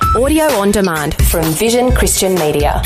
Audio on demand from Vision Christian Media.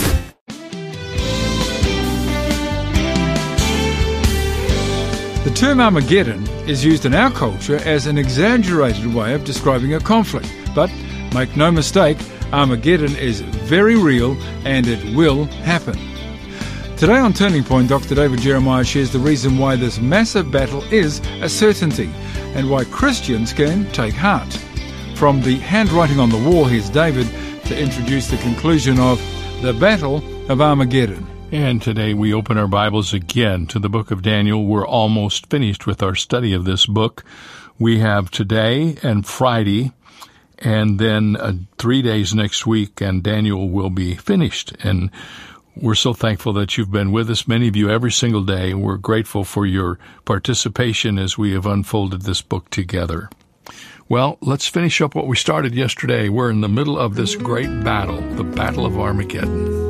The term Armageddon is used in our culture as an exaggerated way of describing a conflict. But make no mistake, Armageddon is very real and it will happen. Today on Turning Point, Dr. David Jeremiah shares the reason why this massive battle is a certainty and why Christians can take heart. From the handwriting on the wall, here's David to introduce the conclusion of the Battle of Armageddon. And today we open our Bibles again to the book of Daniel. We're almost finished with our study of this book. We have today and Friday, and then 3 days next week, and Daniel will be finished. And we're so thankful that you've been with us, many of you, every single day. We're grateful for your participation as we have unfolded this book together. Well, let's finish up what we started yesterday. We're in the middle of this great battle, the Battle of Armageddon.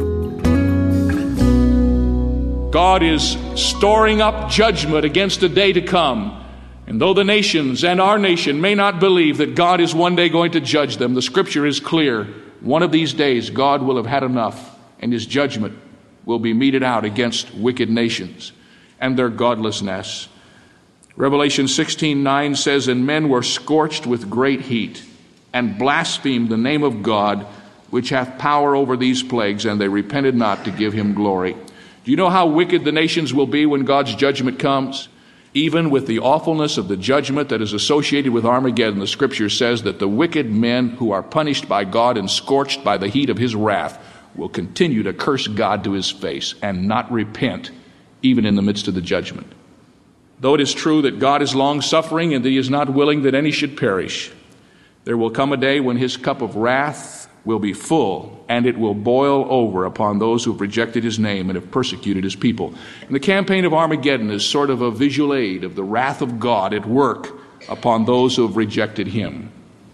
God is storing up judgment against a day to come. And though the nations and our nation may not believe that God is one day going to judge them, the scripture is clear. One of these days, God will have had enough, and his judgment will be meted out against wicked nations and their godlessness. Revelation 16:9 says, "And men were scorched with great heat, and blasphemed the name of God, which hath power over these plagues, and they repented not to give him glory." Do you know how wicked the nations will be when God's judgment comes? Even with the awfulness of the judgment that is associated with Armageddon, the scripture says that the wicked men who are punished by God and scorched by the heat of his wrath will continue to curse God to his face and not repent, even in the midst of the judgment. Though it is true that God is long-suffering and that he is not willing that any should perish, there will come a day when his cup of wrath will be full, and it will boil over upon those who have rejected his name and have persecuted his people. And the campaign of Armageddon is sort of a visual aid of the wrath of God at work upon those who have rejected him.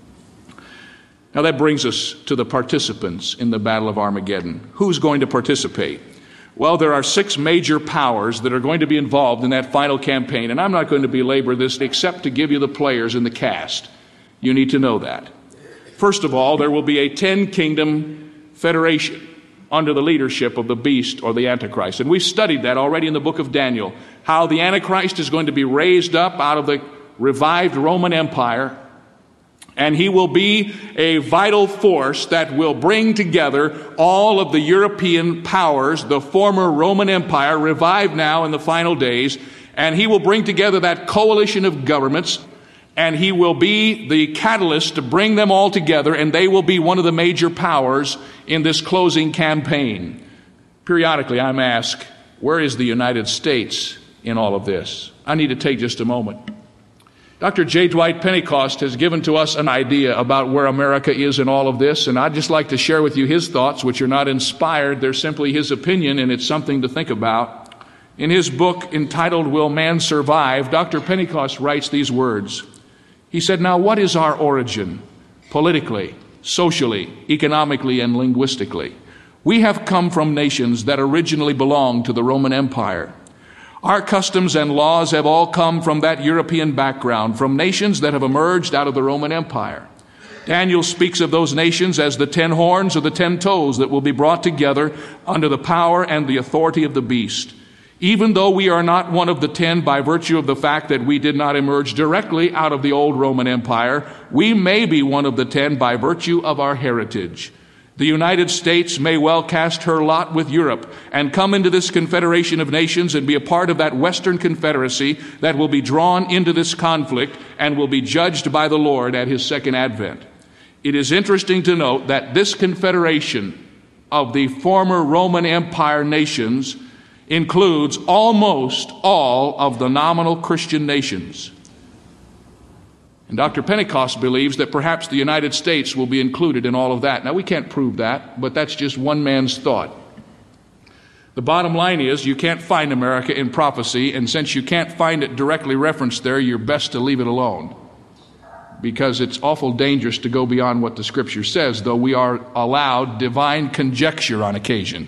Now that brings us to the participants in the Battle of Armageddon. Who's going to participate? Well, there are 6 major powers that are going to be involved in that final campaign, and I'm not going to belabor this except to give you the players in the cast. You need to know that. First of all, there will be a 10-kingdom federation under the leadership of the beast or the Antichrist. And we've studied that already in the book of Daniel, how the Antichrist is going to be raised up out of the revived Roman Empire, and he will be a vital force that will bring together all of the European powers, the former Roman Empire, revived now in the final days, and he will bring together that coalition of governments, and he will be the catalyst to bring them all together, and they will be one of the major powers in this closing campaign. Periodically, I'm asked, where is the United States in all of this? I need to take just a moment. Dr. J. Dwight Pentecost has given to us an idea about where America is in all of this, and I'd just like to share with you his thoughts, which are not inspired. They're simply his opinion, and it's something to think about. In his book entitled, "Will Man Survive?" Dr. Pentecost writes these words. He said, "Now what is our origin? Politically, socially, economically, and linguistically. We have come from nations that originally belonged to the Roman Empire. Our customs and laws have all come from that European background, from nations that have emerged out of the Roman Empire. Daniel speaks of those nations as the 10 horns or the 10 toes that will be brought together under the power and the authority of the beast. Even though we are not one of the 10 by virtue of the fact that we did not emerge directly out of the old Roman Empire, we may be one of the 10 by virtue of our heritage. The United States may well cast her lot with Europe and come into this confederation of nations and be a part of that Western Confederacy that will be drawn into this conflict and will be judged by the Lord at his second advent. It is interesting to note that this confederation of the former Roman Empire nations includes almost all of the nominal Christian nations. And Dr. Pentecost believes that perhaps the United States will be included in all of that. Now, we can't prove that, but that's just one man's thought. The bottom line is you can't find America in prophecy, and since you can't find it directly referenced there, you're best to leave it alone, because it's awful dangerous to go beyond what the Scripture says, though we are allowed divine conjecture on occasion.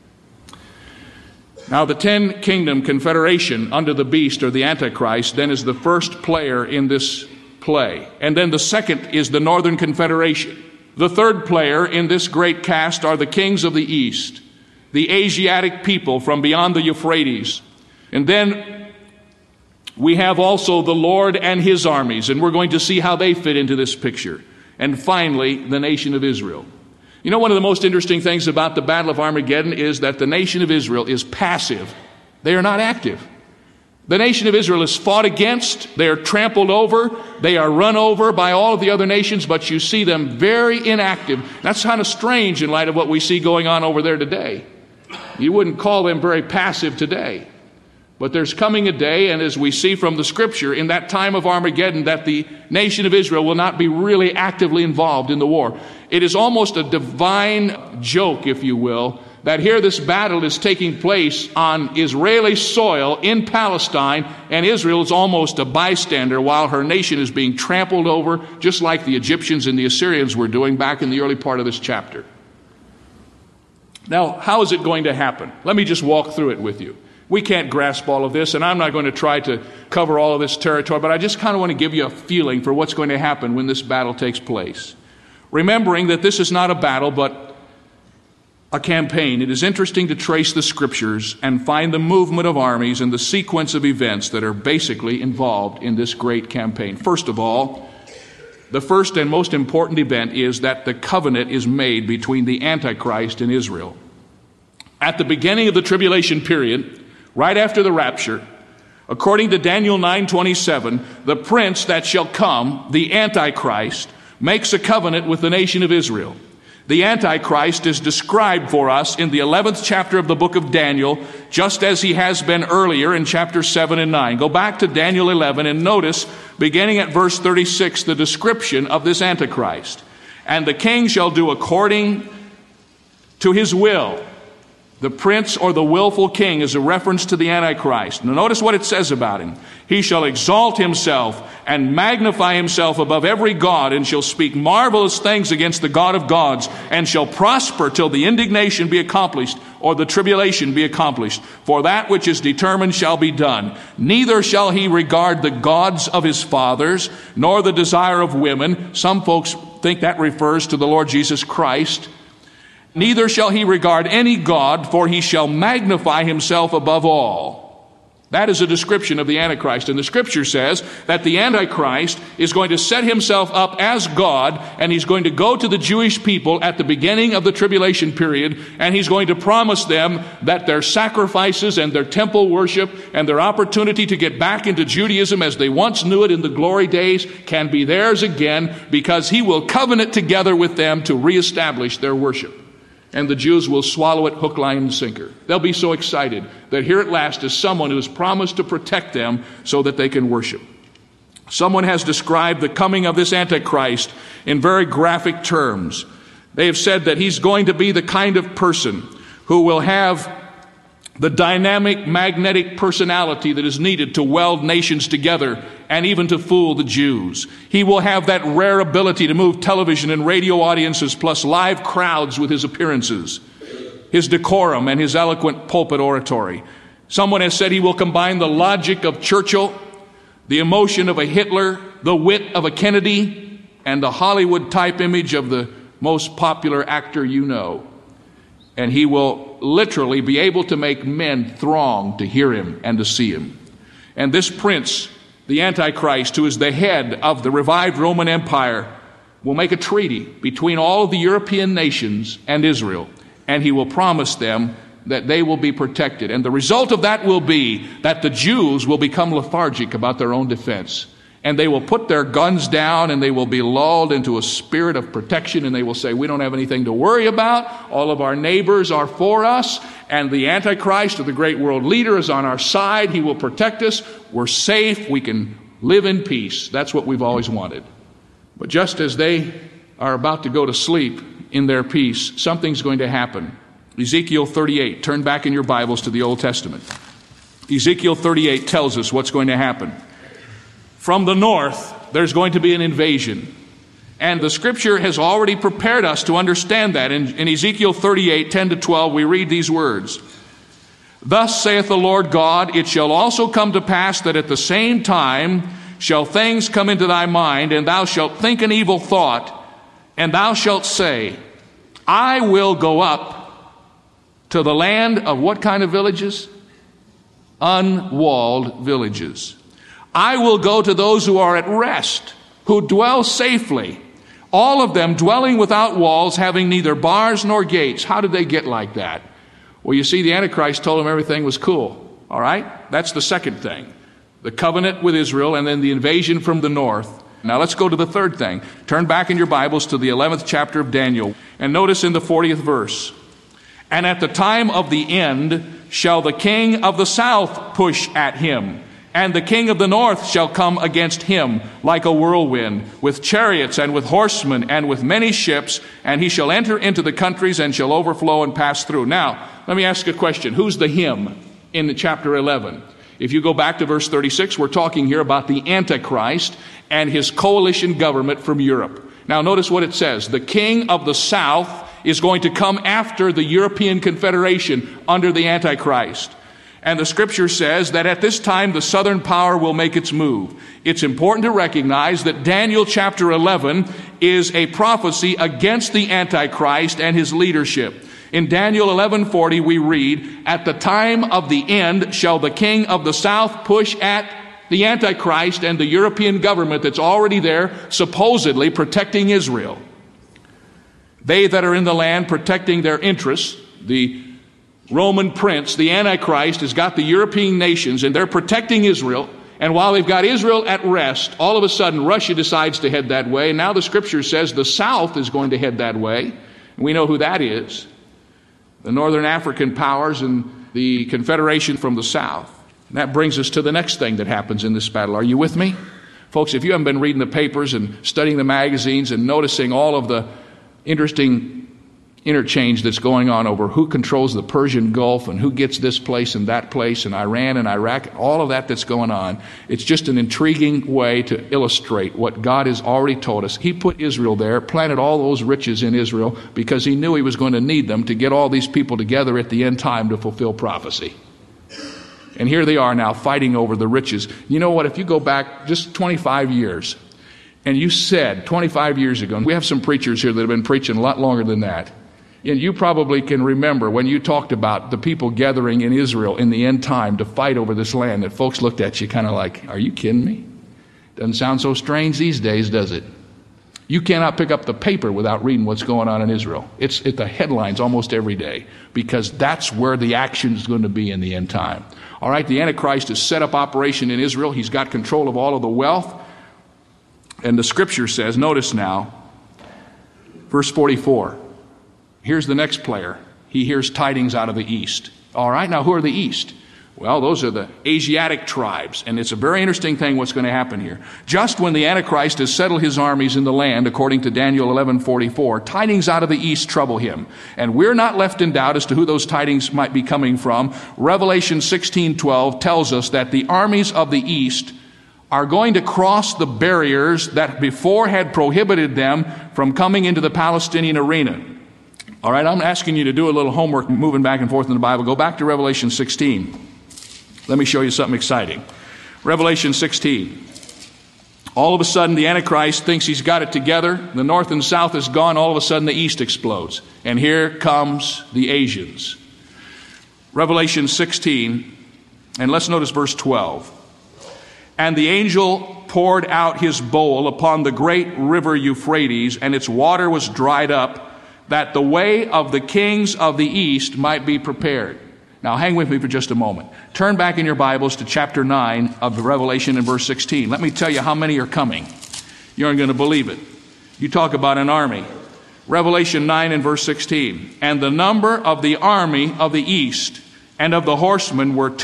Now, the 10-kingdom confederation under the beast or the Antichrist then is the first player in this play. And then the second is the Northern Confederation. The third player in this great cast are the kings of the east, the Asiatic people from beyond the Euphrates. And then we have also the Lord and his armies, and we're going to see how they fit into this picture. And finally, the nation of Israel. You know, one of the most interesting things about the Battle of Armageddon is that the nation of Israel is passive. They are not active. The nation of Israel is fought against, they are trampled over, they are run over by all of the other nations, but you see them very inactive. That's kind of strange in light of what we see going on over there today. You wouldn't call them very passive today. But there's coming a day, and as we see from the Scripture, in that time of Armageddon, that the nation of Israel will not be really actively involved in the war. It is almost a divine joke, if you will, that here this battle is taking place on Israeli soil in Palestine, and Israel is almost a bystander while her nation is being trampled over, just like the Egyptians and the Assyrians were doing back in the early part of this chapter. Now, how is it going to happen? Let me just walk through it with you. We can't grasp all of this, and I'm not going to try to cover all of this territory, but I just kind of want to give you a feeling for what's going to happen when this battle takes place. Remembering that this is not a battle, but a campaign, it is interesting to trace the Scriptures and find the movement of armies and the sequence of events that are basically involved in this great campaign. First of all, the first and most important event is that the covenant is made between the Antichrist and Israel. At the beginning of the tribulation period, right after the rapture, according to Daniel 9:27, the prince that shall come, the Antichrist, makes a covenant with the nation of Israel. The Antichrist is described for us in the 11th chapter of the book of Daniel, just as he has been earlier in chapters 7 and 9. Go back to Daniel 11 and notice, beginning at verse 36, the description of this Antichrist. And the king shall do according to his will. The prince or the willful king is a reference to the Antichrist. Now notice what it says about him. He shall exalt himself and magnify himself above every god, and shall speak marvelous things against the God of gods, and shall prosper till the indignation be accomplished, or the tribulation be accomplished. For that which is determined shall be done. Neither shall he regard the gods of his fathers, nor the desire of women. Some folks think that refers to the Lord Jesus Christ. Neither shall he regard any god, for he shall magnify himself above all. That is a description of the Antichrist. And the Scripture says that the Antichrist is going to set himself up as God, and he's going to go to the Jewish people at the beginning of the tribulation period, and he's going to promise them that their sacrifices and their temple worship and their opportunity to get back into Judaism as they once knew it in the glory days can be theirs again, because he will covenant together with them to reestablish their worship. And the Jews will swallow it hook, line, and sinker. They'll be so excited that here at last is someone who has promised to protect them so that they can worship. Someone has described the coming of this Antichrist in very graphic terms. They have said that he's going to be the kind of person who will have the dynamic, magnetic personality that is needed to weld nations together and even to fool the Jews. He will have that rare ability to move television and radio audiences plus live crowds with his appearances, his decorum, and his eloquent pulpit oratory. Someone has said he will combine the logic of Churchill, the emotion of a Hitler, the wit of a Kennedy, and the Hollywood-type image of the most popular actor you know. And he will literally be able to make men throng to hear him and to see him. And this prince, the Antichrist, who is the head of the revived Roman Empire, will make a treaty between all of the European nations and Israel. And he will promise them that they will be protected. And the result of that will be that the Jews will become lethargic about their own defense. And they will put their guns down, and they will be lulled into a spirit of protection, and they will say, we don't have anything to worry about. All of our neighbors are for us, and the Antichrist, or the great world leader, is on our side. He will protect us. We're safe. We can live in peace. That's what we've always wanted. But just as they are about to go to sleep in their peace, something's going to happen. Ezekiel 38. Turn back in your Bibles to the Old Testament. Ezekiel 38 tells us what's going to happen. From the north, there's going to be an invasion. And the Scripture has already prepared us to understand that. In Ezekiel 38, 10 to 12, we read these words. Thus saith the Lord God, it shall also come to pass that at the same time shall things come into thy mind, and thou shalt think an evil thought, And thou shalt say, I will go up to the land of what kind of villages? Unwalled villages. I will go to those who are at rest, who dwell safely, all of them dwelling without walls, having neither bars nor gates. How did they get like that? Well, you see, the Antichrist told them everything was cool. All right? That's the second thing. The covenant with Israel and then the invasion from the north. Now let's go to the third thing. Turn back in your Bibles to the 11th chapter of Daniel. And notice in the 40th verse. And at the time of the end shall the king of the south push at him, and the king of the north shall come against him like a whirlwind, with chariots and with horsemen and with many ships, and he shall enter into the countries and shall overflow and pass through. Now, let me ask a question. Who's the him in chapter 11? If you go back to verse 36, we're talking here about the Antichrist and his coalition government from Europe. Now notice what it says. The king of the south is going to come after the European Confederation under the Antichrist. And the scripture says that at this time the southern power will make its move. It's important to recognize that Daniel chapter 11 is a prophecy against the Antichrist and his leadership. In Daniel 11:40 we read, at the time of the end shall the king of the south push at the Antichrist and the European government that's already there, supposedly protecting Israel. They that are in the land protecting their interests, the Roman prince, the Antichrist, has got the European nations and they're protecting Israel. And while they've got Israel at rest, all of a sudden Russia decides to head that way. Now the scripture says the south is going to head that way. And we know who that is. The Northern African powers and the Confederation from the south. And that brings us to the next thing that happens in this battle. Are you with me? Folks, if you haven't been reading the papers and studying the magazines and noticing all of the interesting interchange that's going on over who controls the Persian Gulf and who gets this place and that place and Iran and Iraq, all of that that's going on, it's just an intriguing way to illustrate what God has already told us. He put Israel there, planted all those riches in Israel because he knew he was going to need them to get all these people together at the end time to fulfill prophecy. And here they are now fighting over the riches. You know what? If you go back just 25 years, and you said 25 years ago, and we have some preachers here that have been preaching a lot longer than that, and you probably can remember when you talked about the people gathering in Israel in the end time to fight over this land, that folks looked at you kind of like, are you kidding me? Doesn't sound so strange these days, does it? You cannot pick up the paper without reading what's going on in Israel. It's at the headlines almost every day because that's where the action is going to be in the end time. All right, the Antichrist has set up operation in Israel. He's got control of all of the wealth. And the scripture says, notice now, verse 44. Here's the next player. He hears tidings out of the east. All right, now who are the east? Well, those are the Asiatic tribes. And it's a very interesting thing what's going to happen here. Just when the Antichrist has settled his armies in the land, according to Daniel 11:44, tidings out of the east trouble him. And we're not left in doubt as to who those tidings might be coming from. Revelation 16:12 tells us that the armies of the east are going to cross the barriers that before had prohibited them from coming into the Palestinian arena. All right, I'm asking you to do a little homework moving back and forth in the Bible. Go back to Revelation 16. Let me show you something exciting. Revelation 16. All of a sudden, the Antichrist thinks he's got it together. The north and south is gone. All of a sudden, the east explodes. And here comes the Asians. Revelation 16, and let's notice verse 12. And the angel poured out his bowl upon the great river Euphrates, and its water was dried up, that the way of the kings of the east might be prepared. Now hang with me for just a moment. Turn back in your Bibles to chapter 9 of the Revelation in verse 16. Let me tell you how many are coming. You aren't going to believe it. You talk about an army. Revelation 9 and verse 16. And the number of the army of the east and of the horsemen were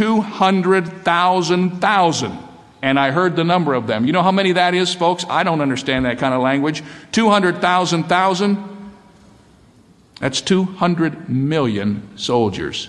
200,000. And I heard the number of them. You know how many that is, folks? I don't understand that kind of language. 200,000. That's 200 million soldiers.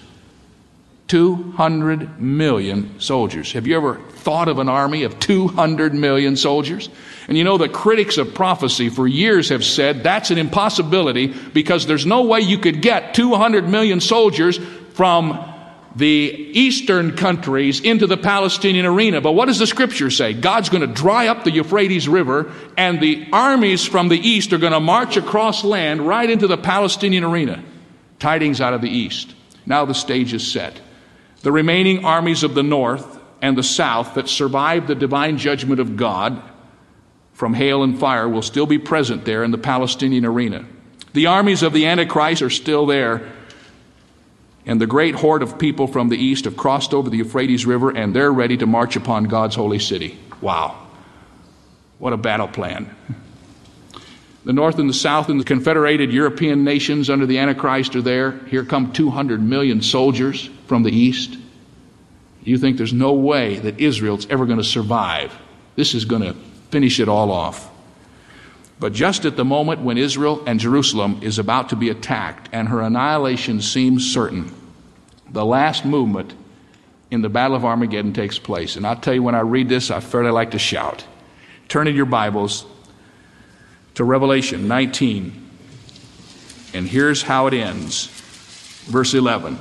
200 million soldiers. Have you ever thought of an army of 200 million soldiers? And you know, the critics of prophecy for years have said that's an impossibility because there's no way you could get 200 million soldiers from the eastern countries into the Palestinian arena. But what does the Scripture say? God's going to dry up the Euphrates River, and the armies from the east are going to march across land right into the Palestinian arena. Tidings out of the east. Now the stage is set. The remaining armies of the north and the south that survived the divine judgment of God from hail and fire will still be present there in the Palestinian arena. The armies of the Antichrist are still there, and the great horde of people from the east have crossed over the Euphrates River, and they're ready to march upon God's holy city. Wow. What a battle plan. The north and the south and the confederated European nations under the Antichrist are there. Here come 200 million soldiers from the east. You think there's no way that Israel's ever going to survive. This is going to finish it all off. But just at the moment when Israel and Jerusalem is about to be attacked and her annihilation seems certain, the last movement in the Battle of Armageddon takes place. And I'll tell you, when I read this, I fairly like to shout. Turn in your Bibles to Revelation 19. And here's how it ends. Verse 11.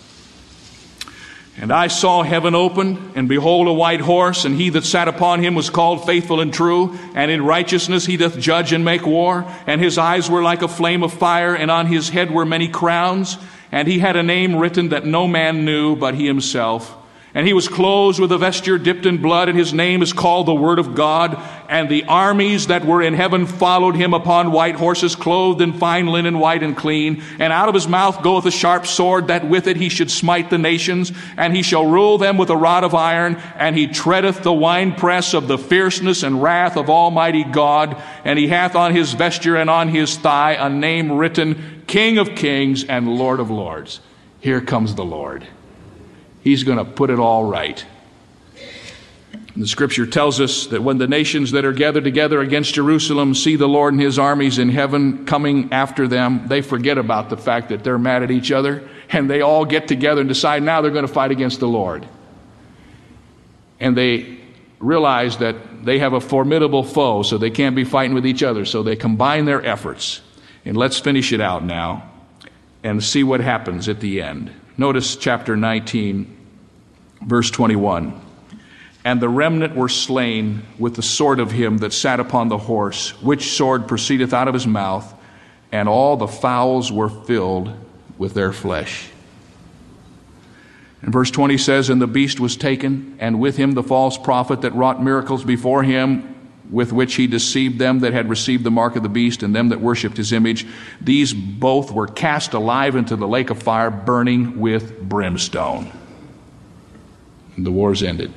And I saw heaven open, and behold a white horse, and he that sat upon him was called Faithful and True, and in righteousness he doth judge and make war. And his eyes were like a flame of fire, and on his head were many crowns. And he had a name written that no man knew but he himself. And he was clothed with a vesture dipped in blood, and his name is called the Word of God. And the armies that were in heaven followed him upon white horses, clothed in fine linen, white and clean. And out of his mouth goeth a sharp sword, that with it he should smite the nations. And he shall rule them with a rod of iron. And he treadeth the winepress of the fierceness and wrath of Almighty God. And he hath on his vesture and on his thigh a name written, King of Kings and Lord of Lords. Here comes the Lord. He's going to put it all right. And the Scripture tells us that when the nations that are gathered together against Jerusalem see the Lord and his armies in heaven coming after them, they forget about the fact that they're mad at each other, and they all get together and decide now they're going to fight against the Lord. And they realize that they have a formidable foe, so they can't be fighting with each other, so they combine their efforts. And let's finish it out now and see what happens at the end. Notice chapter 19, verse 21. And the remnant were slain with the sword of him that sat upon the horse, which sword proceedeth out of his mouth, and all the fowls were filled with their flesh. And verse 20 says, And the beast was taken, and with him the false prophet that wrought miracles before him, with which he deceived them that had received the mark of the beast and them that worshipped his image. These both were cast alive into the lake of fire, burning with brimstone. And the war's ended.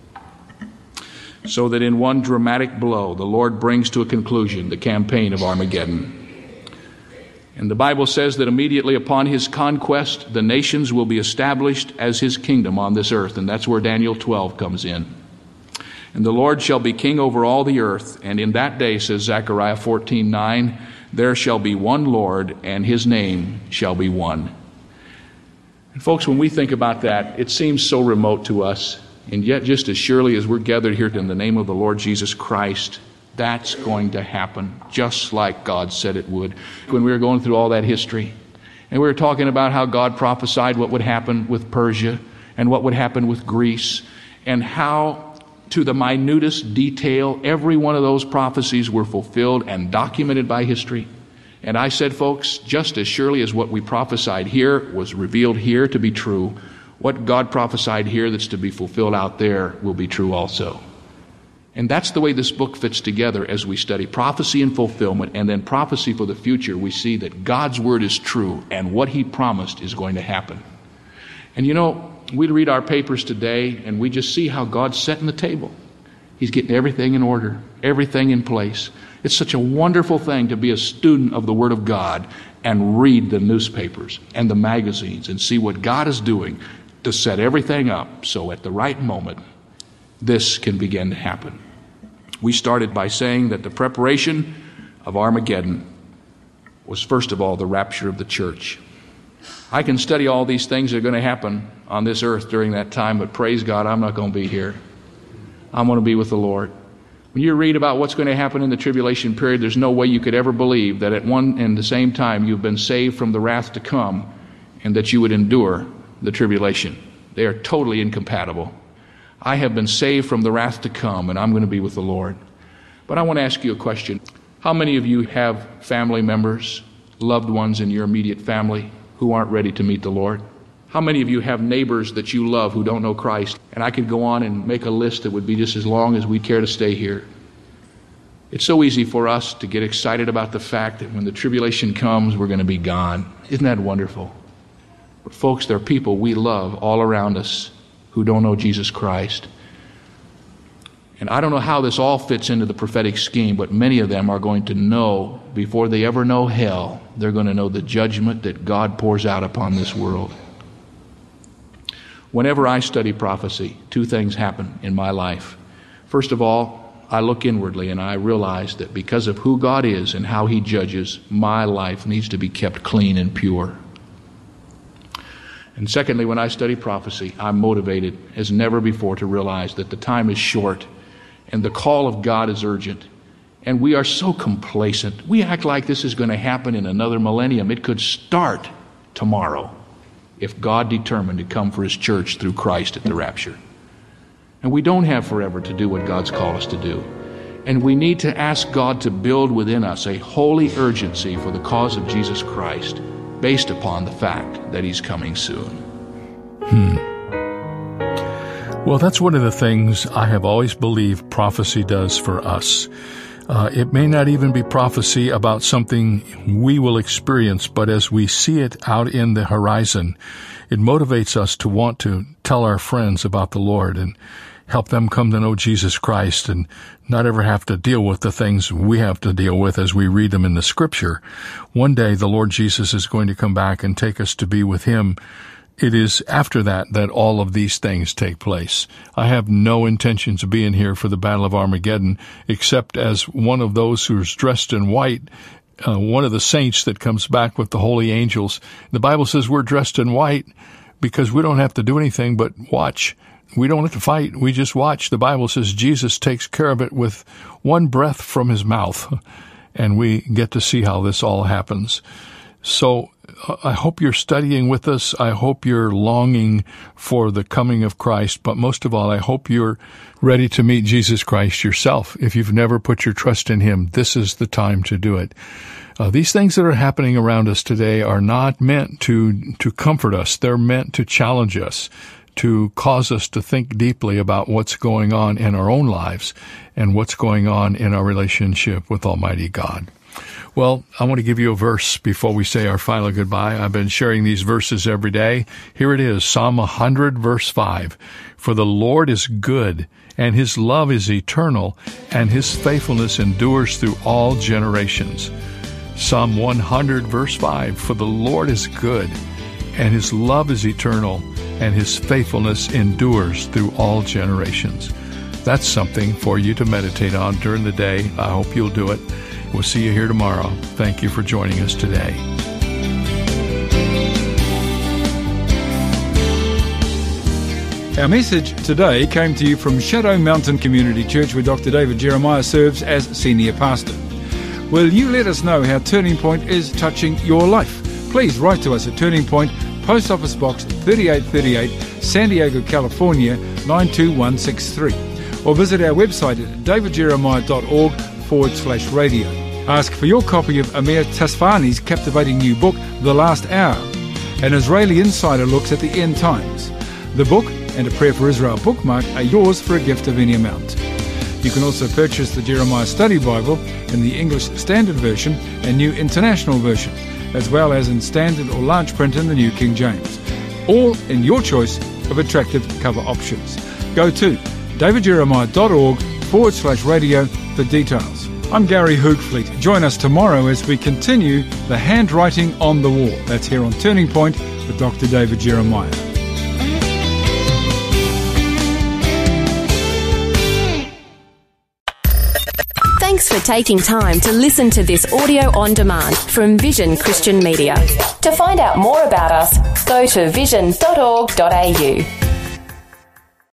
So that in one dramatic blow, the Lord brings to a conclusion the campaign of Armageddon. And the Bible says that immediately upon his conquest, the nations will be established as his kingdom on this earth. And that's where Daniel 12 comes in. And the Lord shall be king over all the earth. And in that day, says Zechariah 14:9, there shall be one Lord, and his name shall be one. And folks, when we think about that, it seems so remote to us. And yet, just as surely as we're gathered here in the name of the Lord Jesus Christ, that's going to happen, just like God said it would. When we were going through all that history, and we were talking about how God prophesied what would happen with Persia, and what would happen with Greece, and how to the minutest detail, every one of those prophecies were fulfilled and documented by history. And I said, folks, just as surely as what we prophesied here was revealed here to be true, what God prophesied here that's to be fulfilled out there will be true also. And that's the way this book fits together as we study prophecy and fulfillment, and then prophecy for the future. We see that God's word is true, and what he promised is going to happen. And you know, we read our papers today, and we just see how God's setting the table. He's getting everything in order, everything in place. It's such a wonderful thing to be a student of the Word of God and read the newspapers and the magazines and see what God is doing to set everything up so at the right moment, this can begin to happen. We started by saying that the preparation of Armageddon was, first of all, the rapture of the church. I can study all these things that are going to happen on this earth during that time, but praise God, I'm not going to be here. I'm going to be with the Lord. When you read about what's going to happen in the tribulation period, there's no way you could ever believe that at one and the same time you've been saved from the wrath to come and that you would endure the tribulation. They are totally incompatible. I have been saved from the wrath to come, and I'm going to be with the Lord. But I want to ask you a question. How many of you have family members, loved ones in your immediate family who aren't ready to meet the Lord? How many of you have neighbors that you love who don't know Christ? And I could go on and make a list that would be just as long as we'd care to stay here. It's so easy for us to get excited about the fact that when the tribulation comes, we're going to be gone. Isn't that wonderful? But folks, there are people we love all around us who don't know Jesus Christ. And I don't know how this all fits into the prophetic scheme, but many of them are going to know, before they ever know hell, they're going to know the judgment that God pours out upon this world. Whenever I study prophecy, two things happen in my life. First of all, I look inwardly and I realize that because of who God is and how He judges, my life needs to be kept clean and pure. And secondly, when I study prophecy, I'm motivated as never before to realize that the time is short and the call of God is urgent. And we are so complacent. We act like this is going to happen in another millennium. It could start tomorrow if God determined to come for His church through Christ at the rapture. And we don't have forever to do what God's called us to do. And we need to ask God to build within us a holy urgency for the cause of Jesus Christ based upon the fact that He's coming soon. Well, that's one of the things I have always believed prophecy does for us. It may not even be prophecy about something we will experience, but as we see it out in the horizon, it motivates us to want to tell our friends about the Lord and help them come to know Jesus Christ and not ever have to deal with the things we have to deal with as we read them in the Scripture. One day the Lord Jesus is going to come back and take us to be with Him. It is after that that all of these things take place. I have no intentions of being here for the Battle of Armageddon, except as one of those who's dressed in white, one of the saints that comes back with the holy angels. The Bible says we're dressed in white because we don't have to do anything but watch. We don't have to fight. We just watch. The Bible says Jesus takes care of it with one breath from His mouth, and we get to see how this all happens. So I hope you're studying with us. I hope you're longing for the coming of Christ. But most of all, I hope you're ready to meet Jesus Christ yourself. If you've never put your trust in Him, this is the time to do it. These things that are happening around us today are not meant to comfort us. They're meant to challenge us, to cause us to think deeply about what's going on in our own lives and what's going on in our relationship with Almighty God. Well, I want to give you a verse before we say our final goodbye. I've been sharing these verses every day. Here it is, Psalm 100, verse 5. For the Lord is good, and His love is eternal, and His faithfulness endures through all generations. Psalm 100, verse 5. For the Lord is good, and His love is eternal, and His faithfulness endures through all generations. That's something for you to meditate on during the day. I hope you'll do it. We'll see you here tomorrow. Thank you for joining us today. Our message today came to you from Shadow Mountain Community Church, where Dr. David Jeremiah serves as Senior Pastor. Will you let us know how Turning Point is touching your life? Please write to us at Turning Point, Post Office Box 3838, San Diego, California 92163. Or visit our website at davidjeremiah.org/radio. Ask for your copy of Amir Tasfani's captivating new book, The Last Hour. An Israeli insider looks at the end times. The book and a Prayer for Israel bookmark are yours for a gift of any amount. You can also purchase the Jeremiah Study Bible in the English Standard Version and New International Version, as well as in standard or large print in the New King James, all in your choice of attractive cover options. Go to davidjeremiah.org/radio for details. I'm Gary Hoogfleet. Join us tomorrow as we continue the handwriting on the wall. That's here on Turning Point with Dr. David Jeremiah. Thanks for taking time to listen to this audio on demand from Vision Christian Media. To find out more about us, go to vision.org.au.